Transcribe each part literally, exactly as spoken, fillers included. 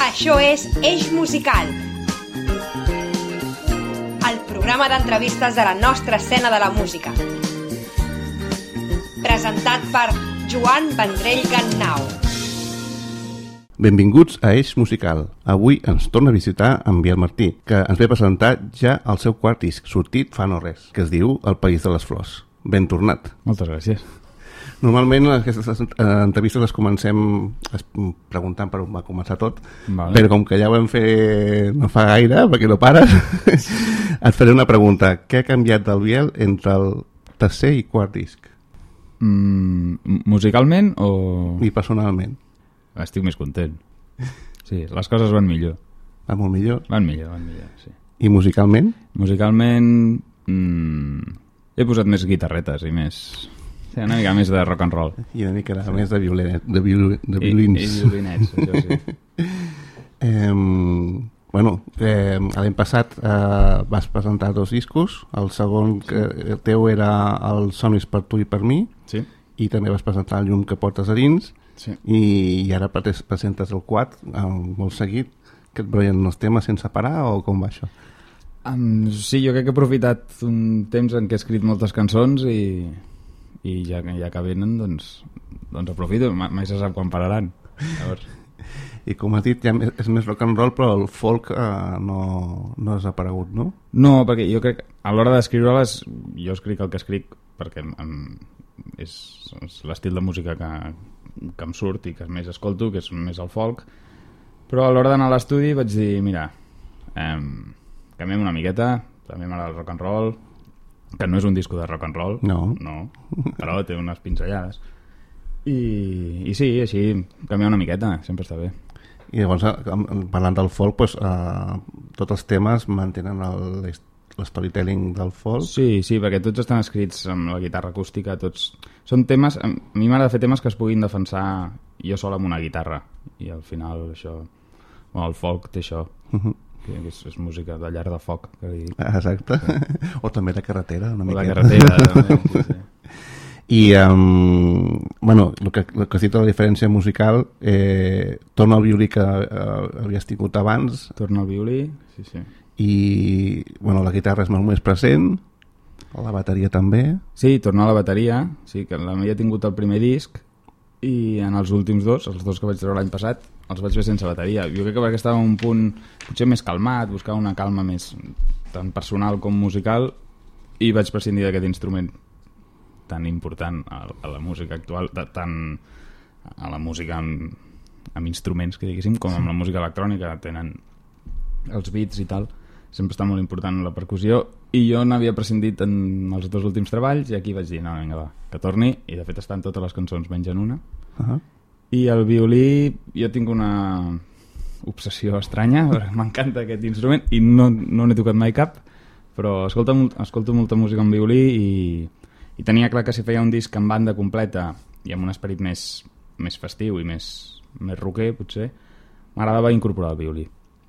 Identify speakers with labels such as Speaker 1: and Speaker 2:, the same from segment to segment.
Speaker 1: Això és Eix Musical, el programa d'entrevistes de la nostra escena de la música. Presentat per Joan Vendrell Gannau.
Speaker 2: Benvinguts a Eix Musical. Avui ens torna a visitar en Biel Martí, que ens ve presentar ja el seu quart disc, sortit fa no res, que es diu El País de les Flors. Ben tornat.
Speaker 3: Moltes gràcies.
Speaker 2: Normalment aquestes entrevistes les comencem preguntant per on va començar tot,
Speaker 3: vale.
Speaker 2: Però com que ja ho vam fer no fa gaire, perquè no pares, et faré una pregunta. Què ha canviat del Biel entre el tercer i quart disc?
Speaker 3: Mm, musicalment o...?
Speaker 2: I personalment?
Speaker 3: Estic més content. Sí, les coses van millor.
Speaker 2: Va molt millor?
Speaker 3: Van millor, van millor, sí.
Speaker 2: I musicalment?
Speaker 3: Musicalment... Mm, he posat més guitarretes i més... Sí, una mica més de rock and roll.
Speaker 2: I una mica sí. més de, violinet, de, viol, de violins.
Speaker 3: I, i violinets, això sí.
Speaker 2: eh, bueno, eh, l'any passat eh, vas presentar dos discos. El segon sí. que, el teu era el Somnis per tu i per mi.
Speaker 3: Sí.
Speaker 2: I també vas presentar el Llum que portes a dins.
Speaker 3: Sí.
Speaker 2: I, i ara presentes el quart, eh, molt seguit. Que et brollen els temes sense parar o com va això?
Speaker 3: Um, sí, jo crec que he aprofitat un temps en què he escrit moltes cançons i... i ja, ja que venen, doncs, doncs aprofito, mai se sap quan pararan. Llavors...
Speaker 2: I com has dit, ja és més rock and roll, però el folk eh, no, no has aparegut, no?
Speaker 3: No, perquè jo crec, a l'hora d'escriure-les, jo escric el que escric perquè em, és, és l'estil de música que, que em surt i que més escolto, que és més el folk, però a l'hora d'anar a l'estudi vaig dir, mira, eh, canviem una miqueta, també m'agrada el rock and roll, que no és un disco de rock and roll,
Speaker 2: no,
Speaker 3: no però té unes pinzellades i, i sí, així canviar una miqueta, sempre està bé.
Speaker 2: I llavors, parlant del folk, doncs, eh, tots els temes mantenen l'storytelling del folk?
Speaker 3: Sí, sí, perquè tots estan escrits amb la guitarra acústica, tots són temes, a mi m'agrada fer temes que es puguin defensar jo sol amb una guitarra, i al final això, bueno, el folk té això. Uh-huh. Que és, és música de llar de foc que dic.
Speaker 2: Exacte, sí. O també de carretera una
Speaker 3: o
Speaker 2: miqueta.
Speaker 3: de carretera també, sí, sí.
Speaker 2: I um, bueno, el que, el que cita la diferència musical, eh, torna al violí que eh, havies tingut abans,
Speaker 3: torna al violí, sí, sí.
Speaker 2: I bueno, la guitarra és molt més present, la bateria també.
Speaker 3: Sí, torna a la bateria, sí, que l'havia tingut el primer disc i en els últims dos, els dos que vaig treure l'any passat, els vaig fer sense bateria. Jo crec que perquè estava en un punt potser més calmat, buscava una calma més tant personal com musical, i vaig prescindir d'aquest instrument tan important a, a la música actual, de, tant a la música amb, amb instruments, que diguéssim, com amb la música electrònica, tenen els beats i tal, sempre està molt important la percussió, i jo n'havia prescindit en els dos últims treballs, i aquí vaig dir, no, vinga, va, que torni, i de fet estan totes les cançons menys en una. Uh-huh. I el violí, jo tinc una obsessió estranya, m'encanta aquest instrument, i no, no n'he tocat mai cap, però escolto, escolto molta música en violí, i, i tenia clar que si feia un disc en banda completa, i amb un esperit més, més festiu i més, més rocker, potser, m'agradava incorporar el violí.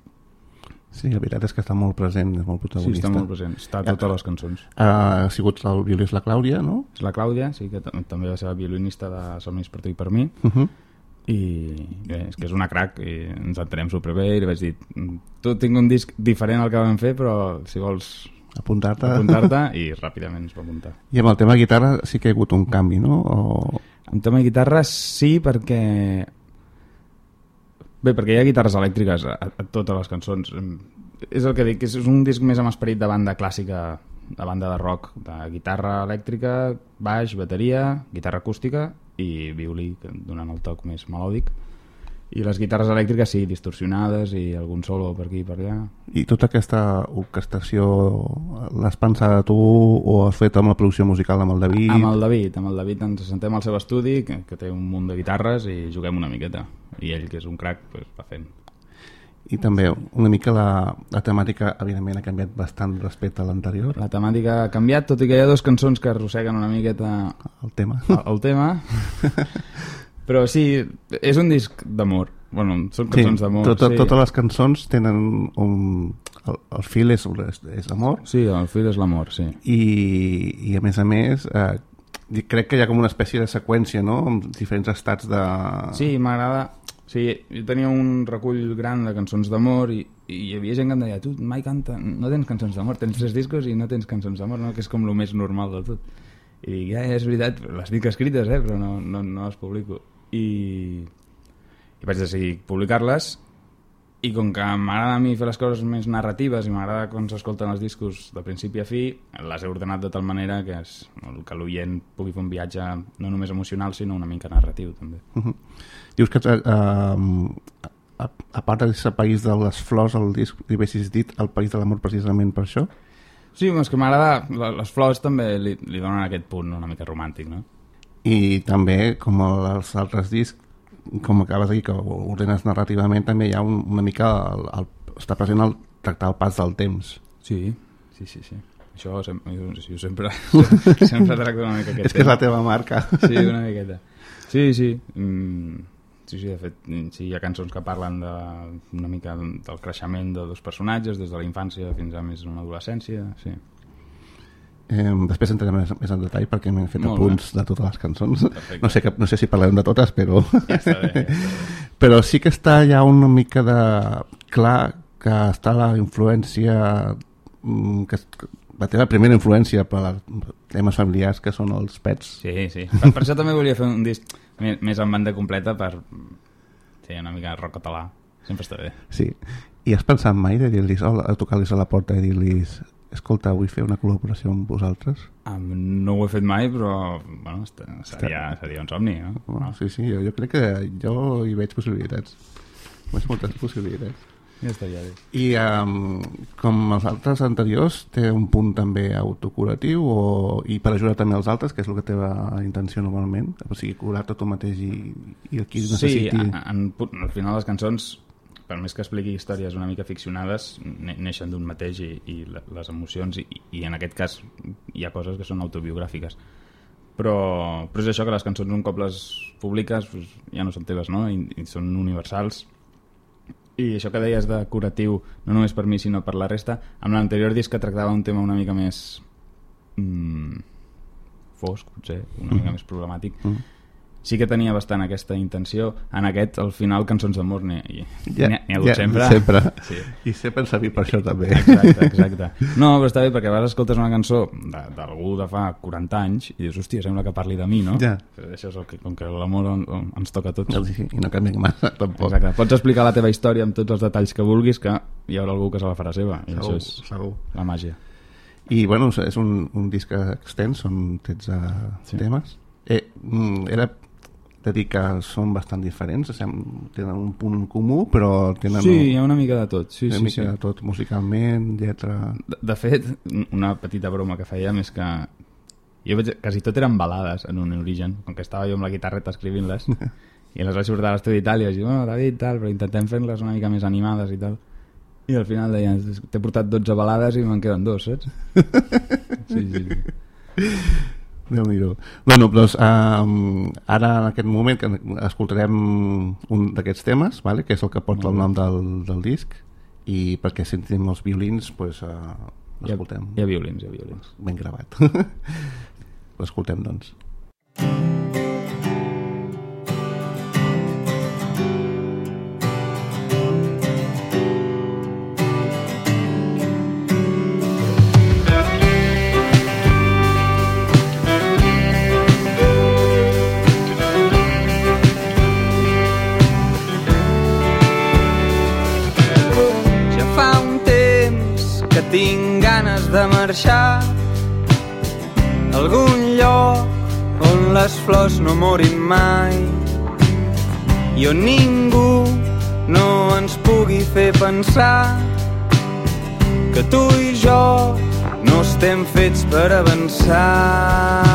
Speaker 2: Sí, la veritat és que està molt present, és molt protagonista.
Speaker 3: Sí, està molt present, està a totes les cançons.
Speaker 2: Ha sigut el violí és la Clàudia, no?
Speaker 3: És la Clàudia, sí, que també va ser la violinista de Somnis per tu i per mi, uh-huh. I bé, és que és una crac, i ens entenem superbé, i li vaig dir, tu tinc un disc diferent al que vam fer, però si vols
Speaker 2: apuntar-te,
Speaker 3: apuntar-te i ràpidament es va apuntar.
Speaker 2: I amb el tema guitarra sí que hi ha hagut un canvi, no? O...
Speaker 3: Amb tema guitarra sí, perquè... Bé, perquè hi ha guitarres elèctriques a, a totes les cançons. És el que dic, és un disc més amb esperit de banda clàssica, de banda de rock, de guitarra elèctrica, baix, bateria, guitarra acústica i violí, donant el toc més melòdic. I les guitarres elèctriques sí, distorsionades i algun solo per aquí i per allà.
Speaker 2: I tota aquesta orquestació l'has pensada tu o has fet amb la producció musical amb el David?
Speaker 3: Amb el David, amb el David ens sentem al seu estudi, que, que té un munt de guitarres, i juguem una miqueta. I ell, que és un crac, pues, va fent.
Speaker 2: I també una mica la, la temàtica evidentment ha canviat bastant respecte a l'anterior.
Speaker 3: La temàtica ha canviat, tot i que hi ha dues cançons que arrosseguen una miqueta
Speaker 2: el tema.
Speaker 3: El, el tema. Però sí, és un disc d'amor. Bueno, són cançons sí, d'amor.
Speaker 2: Tot,
Speaker 3: sí.
Speaker 2: Totes les cançons tenen un... El, el fil és, és amor.
Speaker 3: Sí, el fil és l'amor, sí.
Speaker 2: I, i a més a més, eh, crec que hi ha com una espècie de seqüència, no? Amb diferents estats de...
Speaker 3: Sí, m'agrada... Sí, jo tenia un recull gran de cançons d'amor i, i hi havia gent que em deia, tu mai canta, no tens cançons d'amor, tens tres discos i no tens cançons d'amor, no? Que és com el més normal de tot. I dic, ja, és veritat, les dic escrites, eh? Però no, no, no les publico. I, i vaig decidir publicar-les, i com que m'agrada a mi fer les coses més narratives i m'agrada quan s'escolten els discos de principi a fi, les he ordenat de tal manera que, és, que l'oient pugui fer un viatge no només emocional sinó una mica narratiu també.
Speaker 2: Uh-huh. Dius que uh, a, a part d'aquest país de les flors al disc li haguessis dit el país de l'amor precisament per això?
Speaker 3: Sí, és que m'agrada, les flors també li, li donen aquest punt una mica romàntic, no?
Speaker 2: I també, com els altres discs, com acabes de dir, que ho ordenes narrativament, també hi ha un, una mica el, el, està present el tractar el pas del temps.
Speaker 3: Sí, sí, sí, sí. Això sem jo, jo sempre sempre tracto una mica aquest
Speaker 2: és que és la teva marca.
Speaker 3: Sí, una miqueta. Sí, sí. Mm, sí, sí, de fet, sí, hi ha cançons que parlen de, una mica del creixement de dos personatges, des de la infància fins a més una adolescència, sí.
Speaker 2: Eh, després entrarem més, més en detall perquè m'he fet
Speaker 3: Molt
Speaker 2: apunts
Speaker 3: bé.
Speaker 2: de totes les cançons. No sé, que, no sé si parlarem de totes, però...
Speaker 3: Ja està bé, ja està bé.
Speaker 2: Però sí que està ja una mica de... clar que està la influència... Que la teva primera influència per als temes familiars, que són els pets.
Speaker 3: Sí, sí. Per, per això també volia fer un disc més, més en banda completa per... Sí, una mica rock català. Sempre està bé.
Speaker 2: Sí. I has pensat mai de dir-los, a tocar-los a la porta i dir-los... Escolta, vull fer una col·laboració amb vosaltres?
Speaker 3: Um, no ho he fet mai, però bueno, seria, seria un somni, no?
Speaker 2: Oh, sí, sí, jo, jo crec que jo hi veig possibilitats. Veig moltes possibilitats.
Speaker 3: Ja estaria bé.
Speaker 2: I um, com els altres anteriors, té un punt també autocuratiu o, i per ajudar també als altres, que és el que té la intenció normalment? O sigui, curar-te tu mateix i, i el qui necessiti...
Speaker 3: Sí, en, en, al final les cançons... per més que expliqui històries una mica ficcionades, neixen d'un mateix i, i les emocions, i, i en aquest cas hi ha coses que són autobiogràfiques. Però, però és això, que les cançons un cop les publiques pues, ja no són teves, no? I, i són universals. I això que deies de curatiu, no només per mi sinó per la resta, amb l'anterior disc que tractava un tema una mica més mm, fosc, potser, una mm. mica més problemàtic, mm. sí que tenia bastant aquesta intenció. En aquest, al final, cançons d'amor n'hi
Speaker 2: ja,
Speaker 3: ha hagut
Speaker 2: ja,
Speaker 3: sempre.
Speaker 2: sempre.
Speaker 3: Sí.
Speaker 2: I sempre en servir per això també.
Speaker 3: Exacte, exacte. No, però està bé, perquè a vegades escoltes una cançó d'algú de fa quaranta anys i dius, hòstia, sembla que parli de mi, no?
Speaker 2: Ja.
Speaker 3: Però això és el que, com que l'amor ens toca a tots.
Speaker 2: Sí, i no canvia massa, tampoc.
Speaker 3: Exacte. Pots explicar la teva història amb tots els detalls que vulguis, que hi haurà algú que se la farà seva. I
Speaker 2: segur,
Speaker 3: això és
Speaker 2: segur.
Speaker 3: La màgia.
Speaker 2: I, bueno, és un, un disc extens, són tretze sí. temes. Eh, era... de dir que són bastant diferents, tenen un punt comú, però tenen...
Speaker 3: Sí, hi ha una mica de tot. Sí,
Speaker 2: una
Speaker 3: sí,
Speaker 2: mica
Speaker 3: sí.
Speaker 2: de tot, musicalment, lletra...
Speaker 3: De, de fet, una petita broma que fèiem és que jo veig, quasi tot eren balades en un origen, com que estava jo amb la guitarreta escrivint-les, i les vaig portar a l'estudi i tal, i vaig dir, oh, David, tal, però intentem fer-les una mica més animades i tal. I al final deien, t'he portat dotze balades i me'n queden dos, saps? Sí, sí, sí.
Speaker 2: Déu-n'hi-do. Bueno, doncs, um, ara en aquest moment que escoltarem un d'aquests temes, vale? Que és el que porta el nom del, del disc, i perquè sentim els violins pues, uh, l'escoltem.
Speaker 3: Hi ha, hi ha violins, hi ha violins.
Speaker 2: Ben gravat. L'escoltem, doncs.
Speaker 4: Tinc ganes de marxar a algun lloc on les flors no morin mai i on ningú no ens pugui fer pensar que tu i jo no estem fets per avançar.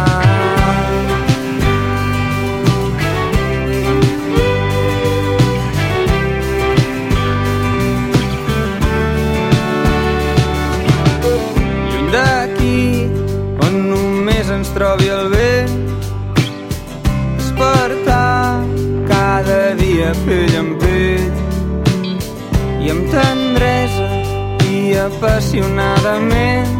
Speaker 4: Ens trobi el vent, despertar cada dia pell en pell i amb tendresa i apassionadament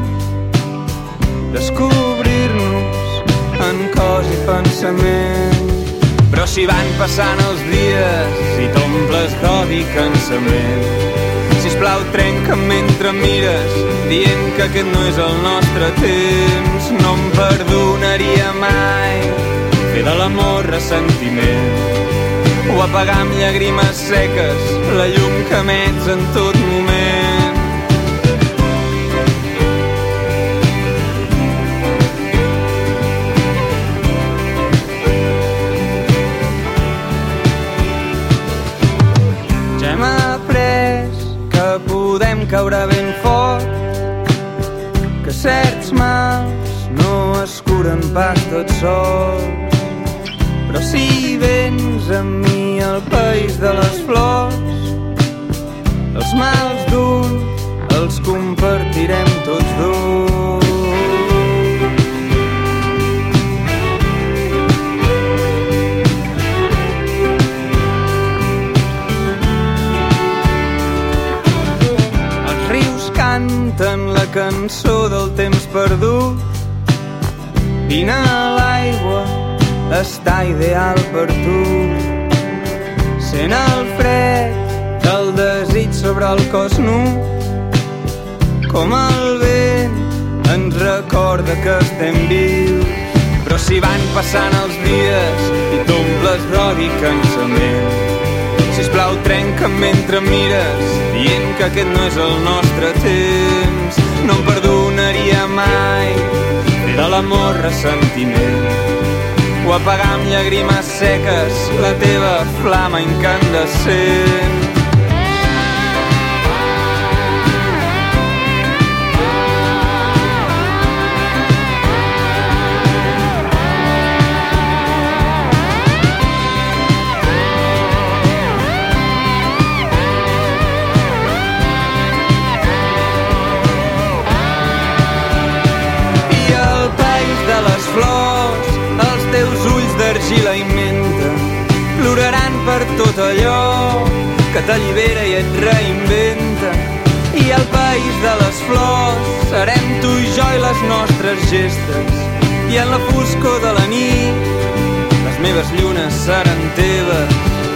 Speaker 4: descobrir-nos en cos i pensament. Però si van passant els dies i t'omples d'odi i cansament, sisplau trenca'm mentre mires, dient que aquest no és el nostre temps. No em perdonaria mai fer de l'amor ressentiment, o apagar amb llàgrimes seques la llum que emets en tot moment. Ja hem après que podem caure ben fort, que certs mals no es curen pas tots sols. Però si vens amb mi al país de les flors, els mals d'un els compartirem tots dos. Els rius canten la cançó del temps perdut, vine a l'aigua, està ideal per tu. Sent el fred del desig sobre el cos nu, com el vent ens recorda que estem vius. Però si van passant els dies i t'omples d'odi i cansament, sisplau trenca'm mentre mires, dient que aquest no és el nostre temps. No em perdonaria mai fer de l'amor ressentiment, o apagar amb llàgrimes seques la teva flama incandescent. I al país de les flors, els teus ulls d'argila i menta ploraran per tot allò que t'allibera i et reinventa. I al país de les flors serem tu i jo i les nostres gestes, i en la foscor de la nit les meves llunes seran teves.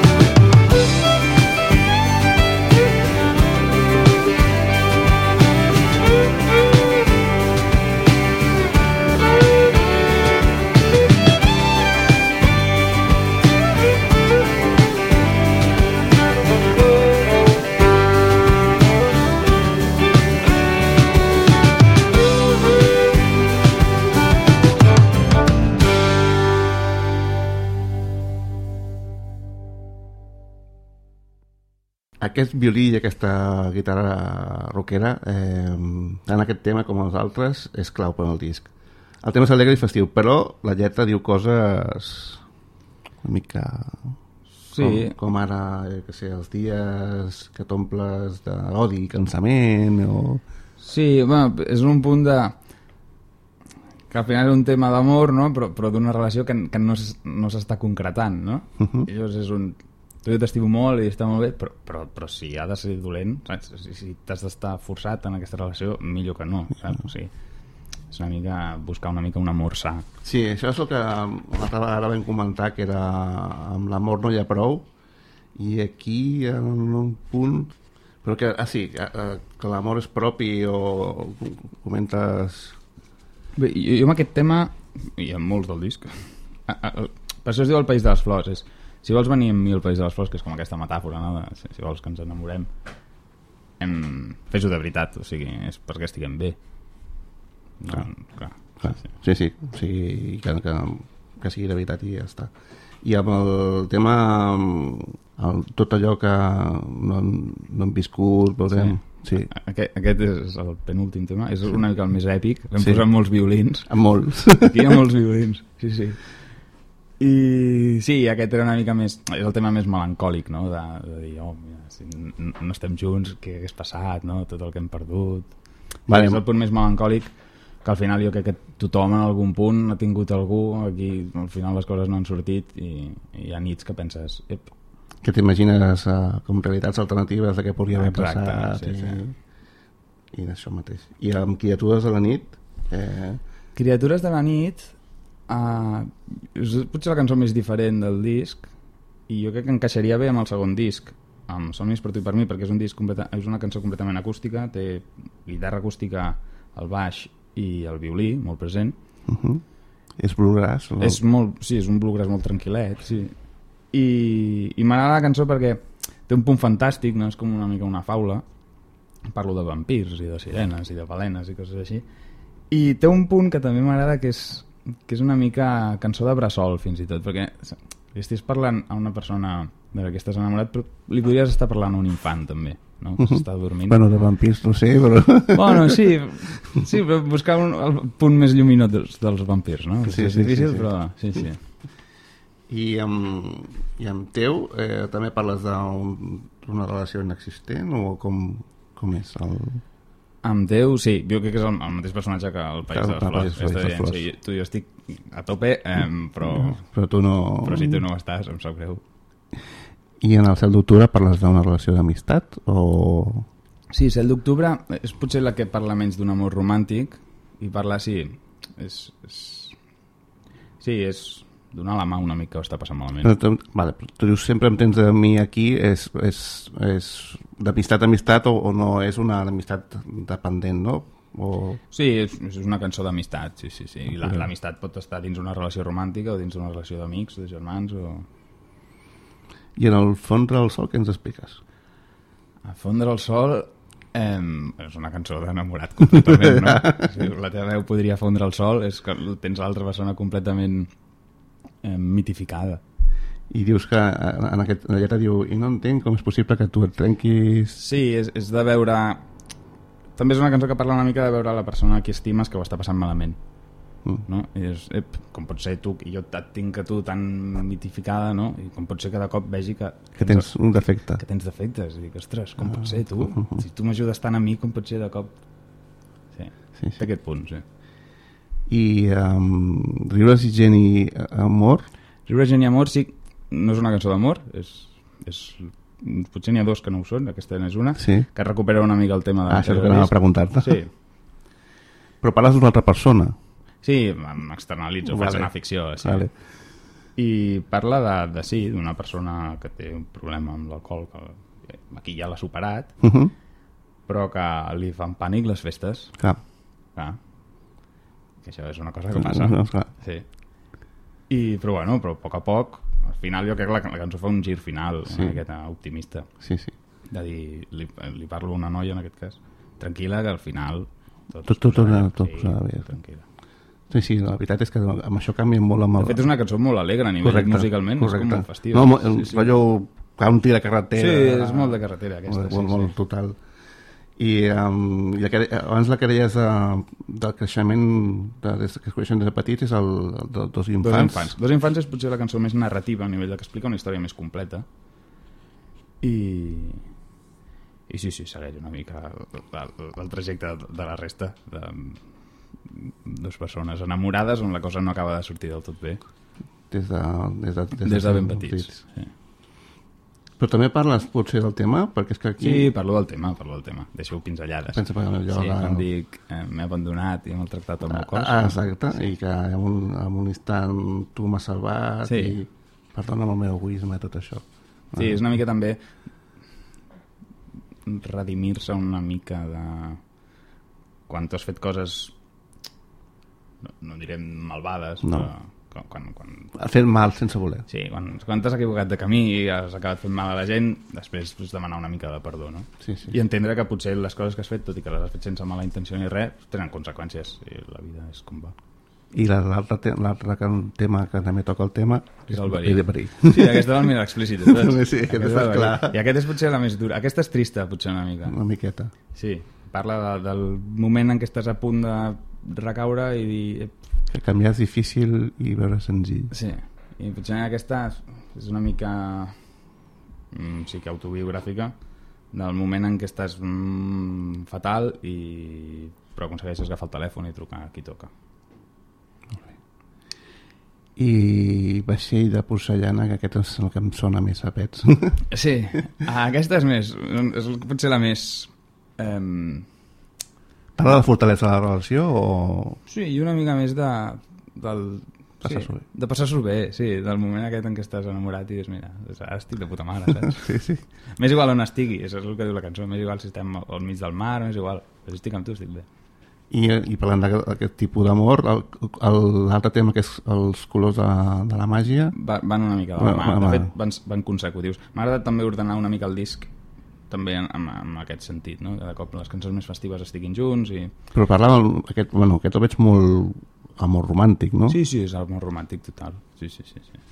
Speaker 2: Aquest violí i aquesta guitarra rockera, eh, tant aquest tema com els altres, és clau per al disc. El tema és alegre i festiu, però la lletra diu coses una mica...
Speaker 3: Sí.
Speaker 2: Com, com ara, eh, que sé, els dies que t'omples d'odi i cansament, o...
Speaker 3: Sí, bueno, és un punt de... que al final és un tema d'amor, no? Però, però d'una relació que, que no s'està concretant, no? Uh -huh. I llavors és un... Tu jo t'estimo molt i està molt bé, però, però, però si ha de ser dolent, saps? Si, si t'has d'estar forçat en aquesta relació, millor que no, saps? O sigui, és una mica buscar una mica un amor sa.
Speaker 2: Sí, això és el que l'altra vegada vam comentar, que era amb l'amor no hi ha prou, i aquí en un punt... Però que, ah sí, que l'amor és propi, o comentes...
Speaker 3: Bé, jo, jo amb aquest tema, i amb molts del disc, a, a, per això es diu El País de les Flors, és... Si vols venir amb mi al País de les Flors, que és com aquesta metàfora, no? De, si, si vols que ens enamorem, em... fes-ho de veritat, o sigui, és perquè estiguem bé. No, clar, clar.
Speaker 2: clar. Sí, sí, o sigui, que, que, que sigui de veritat i ja està. I amb el tema, el, tot allò que no, no hem viscut, veurem... Sí. Sí.
Speaker 3: Aquest, aquest és el penúltim tema, és una mica el més èpic, hem sí. posat molts violins.
Speaker 2: Amb molts.
Speaker 3: Aquí hi ha molts violins, sí, sí. I sí, aquest era una mica més... És el tema més melancòlic, no? De, de dir, oh, mira, si no estem junts, què hagués passat, no? Tot el que hem perdut... Vale. És el punt més melancòlic, que al final jo crec que tothom en algun punt ha tingut algú, aquí al final les coses no han sortit i, i hi ha nits que penses... Ep.
Speaker 2: Que t'imagines uh, com realitats alternatives de què podria haver
Speaker 3: Exacte,
Speaker 2: passat
Speaker 3: sí,
Speaker 2: i,
Speaker 3: sí.
Speaker 2: i d'això mateix. I amb Criatures de la nit... Eh...
Speaker 3: Criatures de la nit... Uh, és potser la cançó més diferent del disc i jo crec que encaixaria bé amb el segon disc, amb Somnis per tu i per mi, perquè és, un disc completa, és una cançó completament acústica, té guitarra acústica, el baix i el violí molt present.
Speaker 2: Uh-huh. És bluegrass? O...
Speaker 3: És molt, sí, és un bluegrass molt tranquil·let, sí. I, i m'agrada la cançó perquè té un punt fantàstic, no? És com una mica una faula. Parlo de vampirs i de sirenes i de balenes i coses així. I té un punt que també m'agrada, que és, que és una mica cançó de bressol, fins i tot, perquè li estàs parlant a una persona de la que estàs enamorat, però li podries estar parlant a un infant, també, no? Que s'està dormint.
Speaker 2: Bueno, de vampirs no sé, però...
Speaker 3: Bueno, sí, sí, però buscar un, el punt més lluminós dels, dels vampirs, no?
Speaker 2: Sí,
Speaker 3: és
Speaker 2: sí,
Speaker 3: difícil,
Speaker 2: sí, sí.
Speaker 3: però... Sí, sí.
Speaker 2: I amb, i amb teu eh, també parles d'una relació inexistent o com, com és el...
Speaker 3: Amb teu, sí, jo crec que és el, el mateix personatge que el País
Speaker 2: Clar,
Speaker 3: de les Flors,
Speaker 2: País de les Flors.
Speaker 3: sí, tu i jo estic a tope, eh, però,
Speaker 2: però tu no...
Speaker 3: però si tu no ho estàs, em sap greu.
Speaker 2: I en el cel d'octubre parles d'una relació d'amistat o...
Speaker 3: Sí, cel d'octubre és potser la que parla menys d'un amor romàntic i parla, sí, és, és... sí, és donar la mà a un amic que ho està passant malament.
Speaker 2: Però, tu, vale, però tu dius sempre em tens de mi aquí, és, és, és d'amistat a amistat o, o no és una amistat dependent, no? O...
Speaker 3: Sí, és, és una cançó d'amistat, sí, sí, sí. I la, l'amistat pot estar dins una relació romàntica o dins una relació d'amics, de germans o...
Speaker 2: I en el fondre el sol, què ens expliques?
Speaker 3: A fondre el sol eh, és una cançó d'enamorat completament, no? Sí, la teva veu podria fondre el sol, és que tens l'altra persona completament eh, mitificada.
Speaker 2: I dius que en aquest, la lletra diu i no entenc com és possible que tu et trenquis...
Speaker 3: Sí, és, és de veure... També és una cançó que parla una mica de veure la persona a qui estimes que ho està passant malament. Mm. No? I és, ep, com pot ser tu, i jo et tinc a tu tan mitificada, no? I com pot ser que de cop vegi que...
Speaker 2: Que tens un defecte.
Speaker 3: Que tens defectes. I dic, ostres, com pot ser tu? Si tu m'ajudes tant a mi, com pot ser de cop... Sí, sí, sí. Aquest punt, sí.
Speaker 2: I um, Riures i gent i amor?
Speaker 3: Riures, gent i amor, sí, no és una cançó d'amor, és, és, potser n'hi ha dos que no ho són, aquesta és una,
Speaker 2: sí.
Speaker 3: Que recupera una mica el tema de...
Speaker 2: Ah, això és que anava a preguntar-te.
Speaker 3: Sí.
Speaker 2: Però parles d'una altra persona.
Speaker 3: Sí, m'externalitzo, vale. Faig una ficció. Sí.
Speaker 2: Vale.
Speaker 3: I parla de, de sí, d'una persona que té un problema amb l'alcohol, que aquí ja l'ha superat,
Speaker 2: uh -huh.
Speaker 3: però que li fan pànic les festes.
Speaker 2: Clar.
Speaker 3: Clar. Que això és una cosa que passa.
Speaker 2: No, clar.
Speaker 3: Sí. I, però bueno, però a poc a poc, al final jo crec que la, la cançó fa un gir final, sí. Una miqueta optimista.
Speaker 2: Sí, sí.
Speaker 3: De dir, li, li parlo a una noia en aquest cas, tranquil·la, que al final...
Speaker 2: Tot, tot, tot, tot sí, bé.
Speaker 3: Tranquil·la.
Speaker 2: Sí, sí, la veritat és que amb això canvia molt amb el...
Speaker 3: De fet, és una cançó molt alegre a nivell correcte, musicalment, correcte. És com molt festiva.
Speaker 2: No, el sí, sí. rotllo country de carretera.
Speaker 3: Sí, és molt de carretera aquesta.
Speaker 2: Molt,
Speaker 3: sí,
Speaker 2: molt, molt
Speaker 3: sí.
Speaker 2: total. I, um, i la, abans la que deies uh, del creixement de, des que es coneixen des de petits és el, el de Dos infants.
Speaker 3: Dos infants. Dos infants és potser la cançó més narrativa a nivell de que explica una història més completa. I... I sí, sí, segueix una mica el, el, el trajecte de la resta de dues persones enamorades on la cosa no acaba de sortir del tot bé.
Speaker 2: Des de, des de, des
Speaker 3: des de ben petits. Sí.
Speaker 2: Però també parles potser del tema? Perquè és que aquí...
Speaker 3: Sí, parlo del tema, parlo del tema. Deixo pinzellades.
Speaker 2: Pensa per allò...
Speaker 3: Sí,
Speaker 2: la...
Speaker 3: quan dic eh, m'he abandonat i m'he maltractat el meu cos.
Speaker 2: Ah, exacte, sí. I que en un, en un instant tu m'has salvat sí. I perdona'm el meu egoisme i tot això.
Speaker 3: Sí, ah. És una mica també redimir-se una mica de... Quan tu has fet coses no, no direm malvades, no. Però quan, quan...
Speaker 2: has fet mal sense voler.
Speaker 3: Sí, quan, quan t'has equivocat de camí i has acabat fent mal a la gent, després pues, demanar una mica de perdó, no?
Speaker 2: Sí, sí.
Speaker 3: I entendre que potser les coses que has fet, tot i que les has fet sense mala intenció ni res, tenen conseqüències i la vida és com va.
Speaker 2: I l'altre te tema que també toca el tema
Speaker 3: és el verí.
Speaker 2: verí.
Speaker 3: Sí, aquesta és el més explícit.
Speaker 2: Sí, aquest és clar.
Speaker 3: I aquest és potser la més dura. Aquesta és trista, potser una mica.
Speaker 2: Una miqueta.
Speaker 3: Sí, parla de, del moment en què estàs a punt de recaure i dir...
Speaker 2: Que canviar és difícil i veure senzill.
Speaker 3: Sí, i potser aquesta és una mica mm, sí que autobiogràfica del moment en què estàs mm, fatal i però aconsegueixes agafar el telèfon i trucar a qui toca.
Speaker 2: I Vaixell de porcellana, que aquest és el que em sona més a pets.
Speaker 3: Sí, aquesta és més és potser la més eh...
Speaker 2: parla de la fortalesa de la relació o...
Speaker 3: Sí, i una mica més de, del
Speaker 2: passar-s'ho
Speaker 3: sí,
Speaker 2: bé.
Speaker 3: de passar-s'ho bé, sí, del moment aquest en què estàs enamorat i dius, mira, ara estic de puta mare, saps?
Speaker 2: Sí, sí.
Speaker 3: M'és igual on estigui, això és el que diu la cançó, m'és igual si estem al mig del mar, m'és igual, però si estic amb tu estic bé.
Speaker 2: I, i parlant d'aquest tipus d'amor, l'altre tema que és els colors de, de la màgia...
Speaker 3: Va, van una mica de la mà, de fet van, van consecutius. M'ha agradat també ordenar una mica el disc també en, en, en aquest sentit, no? Cada cop les cançons més festives estiguin junts i...
Speaker 2: Però parlava, aquest, bueno, aquest el veig molt amor romàntic, no?
Speaker 3: Sí, sí, és amor romàntic total, sí, sí, sí, sí.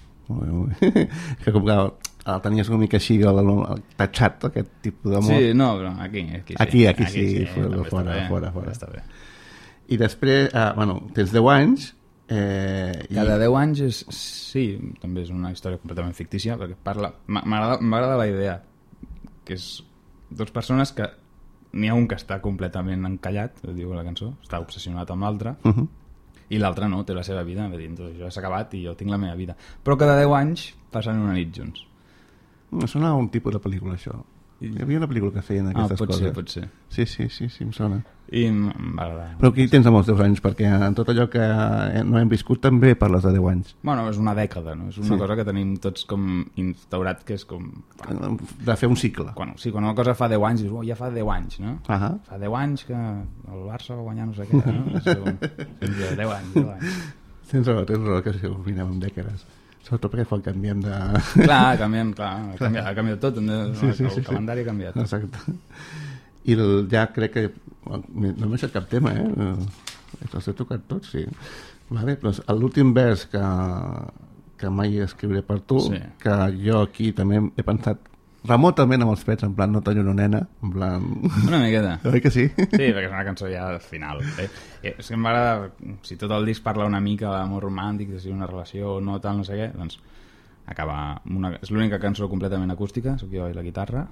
Speaker 2: Que com que el tenies una mica així el, el tatxat, aquest tipus d'amor.
Speaker 3: Sí, no, però aquí aquí sí,
Speaker 2: aquí, aquí, aquí sí,
Speaker 3: sí
Speaker 2: fora, fora,
Speaker 3: bé,
Speaker 2: fora, fora.
Speaker 3: Està bé.
Speaker 2: I després, eh, bueno, tens deu anys eh, i...
Speaker 3: cada deu anys és, sí, també és una història completament fictícia perquè parla, m'agrada la idea que és dues persones que n'hi ha un que està completament encallat, diu la cançó, està obsessionat amb l'altre, uh -huh. i l'altre no, té la seva vida, dir, doncs això s'ha acabat i jo tinc la meva vida, però cada deu anys passen una nit junts.
Speaker 2: Em sona un tipus de pel·lícula, això. Hi havia una pel·lícula que feien aquestes
Speaker 3: ah, pot
Speaker 2: coses.
Speaker 3: Ser, pot ser.
Speaker 2: Sí, sí, sí, sí, em sona.
Speaker 3: I em va agradar.
Speaker 2: Però aquí tens amb els deu anys, perquè en tot allò que no hem viscut també parles de deu anys.
Speaker 3: Bueno, és una dècada, no? És una sí. cosa que tenim tots com instaurat, que és com...
Speaker 2: Bueno, de fer un cicle.
Speaker 3: Quan, sí, quan una cosa fa deu anys, dius, oh, ja fa deu anys, no?
Speaker 2: Uh -huh.
Speaker 3: Fa deu anys que el Barça va guanyar no sé què, no? És com... deu anys, deu anys.
Speaker 2: Tens raó, tens raó, que si ho mirem amb dècades. Sobretot perquè quan canviem de...
Speaker 3: Clar, canviem, clar, ha canviat, ha canviat tot, el, sí, sí, el, el sí, calendari sí. ha canviat.
Speaker 2: Exacte. I el, ja crec que... No m'he deixat cap tema, eh? Els he tocat tots, sí. Vale, doncs l'últim vers que, que mai escriuré per tu, sí. que jo aquí també he pensat remotament amb els pets, en plan no tenir una nena, en plan...
Speaker 3: Una miqueta.
Speaker 2: Oi que sí?
Speaker 3: Sí, perquè és una cançó ja final. Eh? Eh, és que m'agrada, si tot el disc parla una mica d'amor romàntic, de si una relació o no, tal, no sé què, doncs acaba... Una, és l'única cançó completament acústica, soc jo i la guitarra,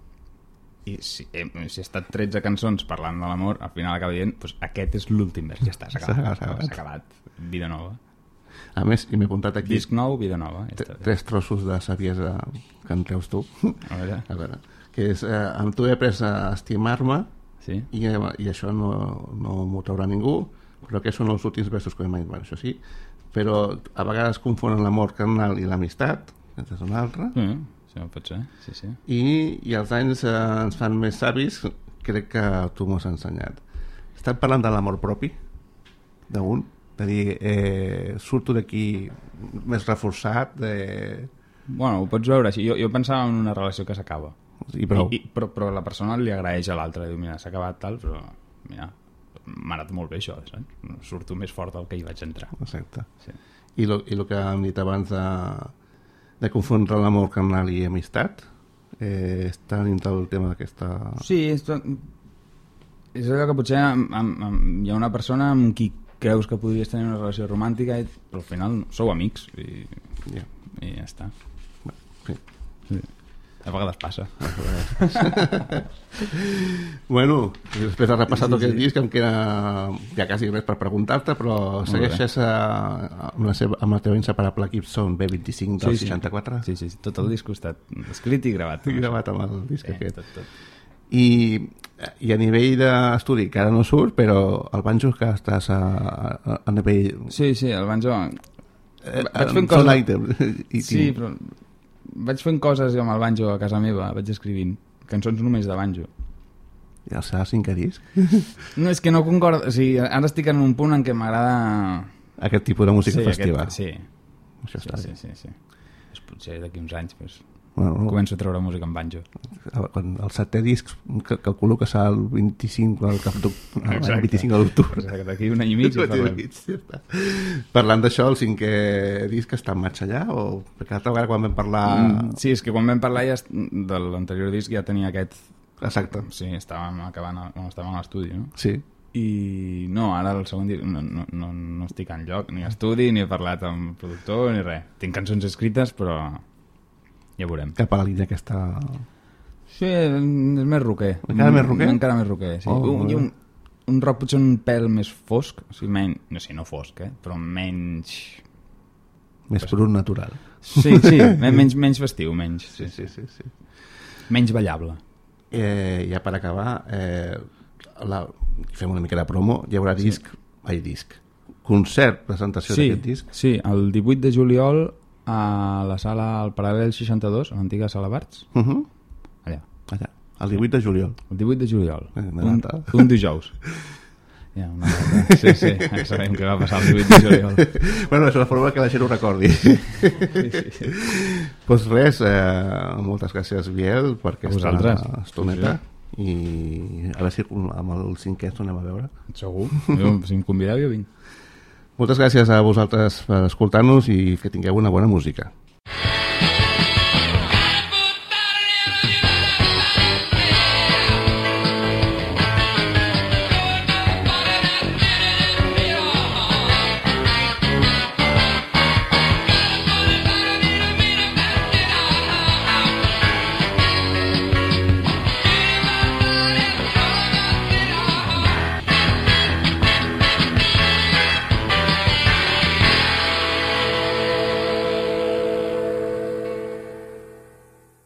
Speaker 3: i si, eh, si he estat tretze cançons parlant de l'amor, al final acaba dient, doncs aquest és l'últim vers, ja està, s'ha acabat, s'ha acabat. acabat, vida nova.
Speaker 2: A més, i m'he apuntat aquí...
Speaker 3: Disc nou, vida nova. Ja està.
Speaker 2: Tres trossos de saviesa que en treus tu.
Speaker 3: A veure.
Speaker 2: A veure. Que és, eh, amb tu he après a estimar-me,
Speaker 3: sí?
Speaker 2: i, i això no, no m'ho traurà ningú, però aquests són els últims versos que he mai... Bueno, això sí, però a vegades confonen l'amor carnal i l'amistat, que és una altra.
Speaker 3: Mm. Sí, pot ser, sí, sí.
Speaker 2: I, i els anys eh, ens fan més savis, crec que tu m'ho has ensenyat. Estan parlant de l'amor propi d'un, de dir, eh, surto d'aquí més reforçat de...
Speaker 3: Bueno, ho pots veure així, jo, jo pensava en una relació que s'acaba
Speaker 2: i prou.
Speaker 3: I, i, però, però la persona li agraeix a l'altra, diu, mira, s'ha acabat tal, però mira, m'ha anat molt bé això, saps? Surto més fort del que hi vaig entrar.
Speaker 2: Exacte.
Speaker 3: Sí.
Speaker 2: I el i lo que hem dit abans de de confondre l'amor carnal i amistat, eh, està dintre el tema d'aquesta...
Speaker 3: Sí, és, és allò que potser amb, amb, amb, hi ha una persona amb qui creus que podries tenir una relació romàntica, i, però al final sou amics i,
Speaker 2: yeah.
Speaker 3: i ja està.
Speaker 2: Sí.
Speaker 3: Sí. A vegades passa.
Speaker 2: Bueno, després de repassar tot
Speaker 3: sí,
Speaker 2: aquest
Speaker 3: sí.
Speaker 2: disc em queda ja quasi res per preguntar-te, però segueixes a, amb, la seva, amb la teva inseparable Gibson B vint-i-cinc del
Speaker 3: sí, sí.
Speaker 2: seixanta-quatre?
Speaker 3: Sí, sí, sí, tot el disc ha estat escrit i gravat.
Speaker 2: I gravat amb el disc
Speaker 3: sí,
Speaker 2: aquest.
Speaker 3: Tot, tot.
Speaker 2: I, I a nivell d'estudi, que ara no surt, però el banjo que estàs a, a, a nivell...
Speaker 3: Sí, sí, el banjo...
Speaker 2: Eh,
Speaker 3: vaig fent coses...
Speaker 2: Són items. I
Speaker 3: sí, però vaig fent coses amb el banjo a casa meva, vaig escrivint cançons només de banjo.
Speaker 2: I el serà cinquè disc?
Speaker 3: No, és que no concorda... O sigui, ara estic en un punt en què m'agrada...
Speaker 2: Aquest tipus de música
Speaker 3: sí,
Speaker 2: festiva.
Speaker 3: Aquest, sí.
Speaker 2: Això
Speaker 3: sí,
Speaker 2: està
Speaker 3: sí,
Speaker 2: bé.
Speaker 3: sí, sí. Pues potser d'aquí uns anys pues,
Speaker 2: bueno, no.
Speaker 3: començo a treure música amb banjo.
Speaker 2: Quan el setè disc calculo que serà el vint-i-cinc del cap d'octubre. El vint-i-cinc d'octubre.
Speaker 3: Exacte, d'aquí un any i mig i parlem.
Speaker 2: Ja parlant d'això, el cinquè disc està en marxa allà? O... Perquè l'altra vegada quan vam parlar...
Speaker 3: Mm, sí, és que quan vam parlar ja de l'anterior disc ja tenia aquest...
Speaker 2: Exacte.
Speaker 3: Sí, estàvem acabant, estàvem a l'estudi, no?
Speaker 2: Sí.
Speaker 3: I no, ara el segon disc no, no, no, no estic enlloc, ni a estudi, ni he parlat amb el productor, ni res. Tinc cançons escrites, però ja veurem.
Speaker 2: Cap a la línia aquesta...
Speaker 3: Sí, és més roquer.
Speaker 2: Encara més roquer?
Speaker 3: Encara més roquer, sí.
Speaker 2: Oh,
Speaker 3: un, un, un rock potser un pèl més fosc, o sigui, menys, no sé, no fosc, eh? Però menys...
Speaker 2: Més brut natural.
Speaker 3: Sí, sí, menys, menys festiu, menys.
Speaker 2: Sí, sí, sí. sí.
Speaker 3: Menys ballable.
Speaker 2: Eh, ja per acabar, eh, la, fem una mica de promo, hi haurà disc, sí. ai, disc, concert, presentació
Speaker 3: sí,
Speaker 2: d'aquest disc.
Speaker 3: Sí, el divuit de juliol a la sala al Paral·lel seixanta-dos, a l'antiga sala Barts.
Speaker 2: Uh -huh.
Speaker 3: Allà.
Speaker 2: Allà, el divuit de juliol.
Speaker 3: El divuit de juliol,
Speaker 2: Eh, una
Speaker 3: un,
Speaker 2: data.
Speaker 3: un dijous. Ja, una data. Sí, sí, ja sabem què va passar el divuit de juliol.
Speaker 2: Bueno, és una forma que la gent ho recordi.
Speaker 3: Sí, sí, sí.
Speaker 2: Doncs res, eh, moltes gràcies, Biel, per aquesta estoneta. I a veure si amb el cinquè ens tornem a veure.
Speaker 3: Segur. Jo, si em convideu, jo vinc.
Speaker 2: Moltes gràcies a vosaltres per escoltar-nos i que tingueu una bona música.